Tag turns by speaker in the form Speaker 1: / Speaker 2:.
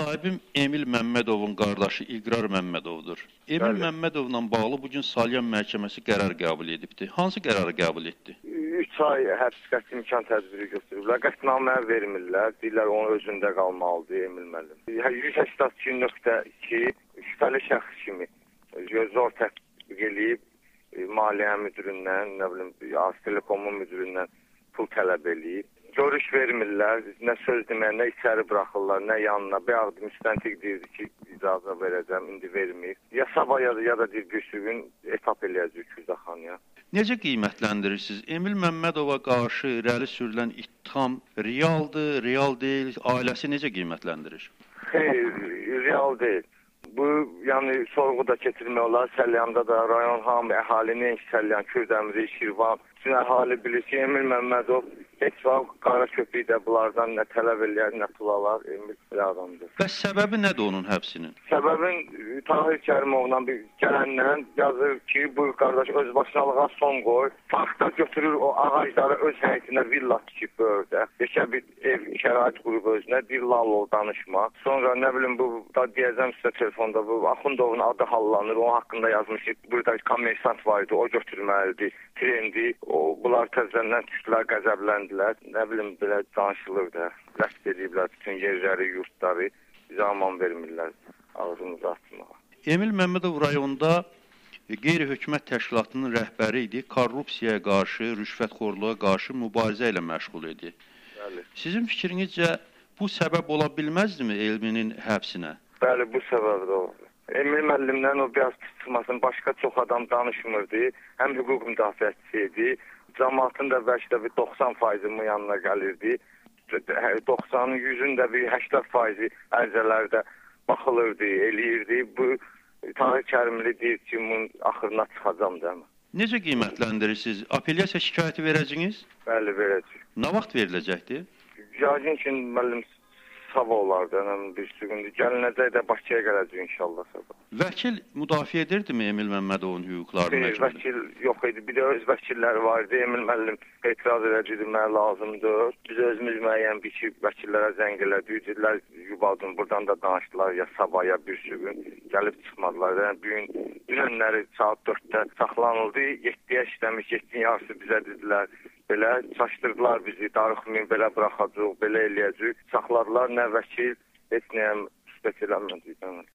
Speaker 1: sahibim Emil Məmmədovun qardaşı İqrar Məmmədovdur. Emil Məmmədovla bağlı bugün Salyan məhkəməsi qərar qəbul edibdir. Hansı qərarı qəbul etdi?
Speaker 2: 3 ay həbs qəti imkan tədbiri götürüblər. Qətnamə vermirlər. Deyirlər onun özündə qalmalıdır Emil müəllim. 182.2 şübhəli şəxs kimi zor tətbiq eləyib maliyyə müdüründən, nə bilim, Az Telekomun müdüründən pul tələb eləyib. Görüş vermirlər, nə söz demək, nə içəri buraxırlar, nə yanına. Bayaq müstəntiq deyirdi ki, icazə verəcəm, indi vermir. Ya sabah ya da bir gün etap eləyəcək Kürdəxanıya.
Speaker 1: Necə qiymətləndirirsiniz? Emil Məmmədova qarşı irəli sürülən ittiham realdır, real deyil, ailəsi necə qiymətləndirir?
Speaker 2: Xeyr, real deyil. Bu, yəni sorğu da keçirmək olar. Səlyanda da rayon hamı əhalinin Səlyan, Kürdəmiri, Şirvan, bütün əhali bilir ki, Emil Məmmədov heç vaxt qara köpüyü də bunlardan nə tələb eləyər, nə pul alar, Emil bir adamdır.
Speaker 1: Bəs səbəbi nədir onun həbsinin?
Speaker 2: Səbəbin Tahir Kərimovla bir gələndən yazır ki, bu qardaş öz başınalığa son qoy. Faktda götürür o ağacları öz həyətinə villa tikib böyrdə. Beşə bir ev şərait qurub özünə, dillallı ol danışma. Sonra nə bilim bu da deyəcəm sizə telefonda bu Axundovun adı hallanır. O haqqında yazmış ki, burada kommersant var idi, o götürməlidir. Trendi, bunlar təzədən düşdülər, qəzəbləndilər. Nə bilim belə danışılır da. Ləft ediblər bütün yerləri, yurtları. Bizə aman vermirlər ağzımızı açmağa.
Speaker 1: Emil Məmmədov rayonda qeyri-hökumət təşkilatının rəhbəri idi. Korrupsiyaya qarşı, rüşvətxorluğa qarşı mübarizə ilə məşğul idi.
Speaker 2: Bəli.
Speaker 1: Sizin fikrinizcə bu səbəb ola bilməzdimi Emilin həbsinə?
Speaker 2: Bəli, bu səbəb də olur. Emil müəllimdən o biraz çıxmasın, başqa çox adam danışmırdı. Həm hüquq müdafiəçisi idi. Cəmaatın da bəlkə də bir 90% yanına gəlirdi. 90'ın 100'ün də bir 80% ərizələrdə baxılırdı, eləyirdi. Bu Tahir Kərimli deyir ki, bunun axırına çıxacam da.
Speaker 1: Necə qiymətləndirirsiniz? Apellyasiya şikayəti verəcəksiniz?
Speaker 2: Bəli, verəcək.
Speaker 1: Nə vaxt veriləcəkdir?
Speaker 2: Yəqin ki, müəllim sabah olardı, bir süründür. Gəlinəcək də Bakıya gələcək inşallah sabah.
Speaker 1: Vəkil müdafiə edirdimi Emil Məmmədovun hüquqlarını?
Speaker 2: Vəkil yox idi. Bir də öz vəkilləri vardı. Emil müəllim etiraz edəcəkdi, mənə lazımdır. Biz özümüz müəyyən bir ki, vəkillərə zəng elədik. Dedilər, yubadın, buradan da danışdılar ya sabah ya bir gün. Gəlib çıxmadılar. Yəni, dünənləri saat 4'də saxlanıldı. 7'yə işləmiş, 7'nin yarısı bizə dedilər. Belə çaşdırdılar bizi, darıxmayın, belə buraxacaq, belə eləyəcək. Saxladılar, nə vəkil, heç nəyəm üstət eləmədik.